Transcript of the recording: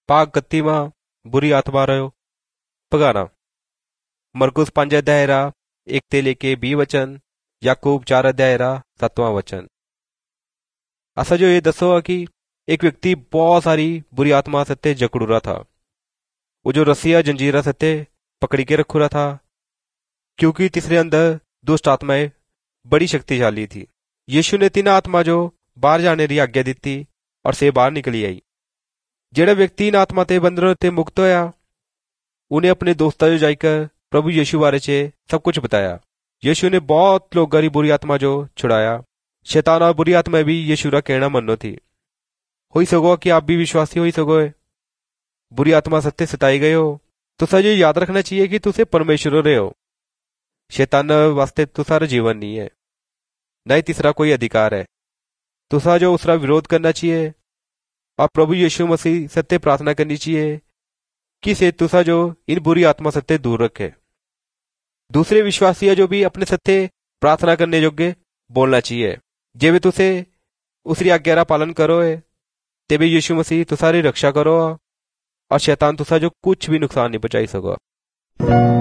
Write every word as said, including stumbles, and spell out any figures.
भाग कत्तीवां बुरी आत्मा रहो भगाना। मरकुस पंज अध्याय रा एक ते लेके बीह वचन, याकूब चार अध्याय रा सतवां वचन। असा जो ये दसो कि एक व्यक्ति बहुत सारी बुरी आत्मा सत्ते जकड़ू रहा था। वो जो रस्सिया जंजीरा सत्ते पकड़ी के रखू रहा था, क्योंकि तीसरे अंदर दुष्ट आत्माएं बड़ी शक्तिशाली थी। यीशु ने तीन आत्मा जो बाहर जाने की आज्ञा दी और से बाहर निकली आई। जेड़ा व्यक्ति इन आत्मा ते बंधनों ते मुक्त होया, उन्हें अपने दोस्ता जो जाकर प्रभु यीशु बारे चे सब कुछ बताया। यीशु ने बहुत लोगों की बुरी आत्मा जो छुड़ाया। शैतान और बुरी आत्मा भी यीशु का कहना मनो थी। हो सको कि आप भी विश्वासी हो सको बुरी आत्मा सत्य सताई गए हो, तो सच ये याद रखना चाहिए कि तुसे परमेश्वर रहे हो। शैतान वास्ते तुसारा जीवन नहीं है, न ही तीसरा कोई अधिकार है। तुसा जो उसका विरोध करना चाहिए और प्रभु यीशु मसीह सत्य प्रार्थना करनी चाहिए कि से तुसा जो इन बुरी आत्मा सत्य दूर रखे। दूसरे विश्वासी जो भी अपने सत्य प्रार्थना करने योग्य बोलना चाहिए। जे वे तुसे उसकी आज्ञा रा पालन करो है, तेबे यीशु मसीह तुसारी रक्षा करो और शैतान तुसा जो कुछ भी नुकसान नहीं पहुंचाई सको।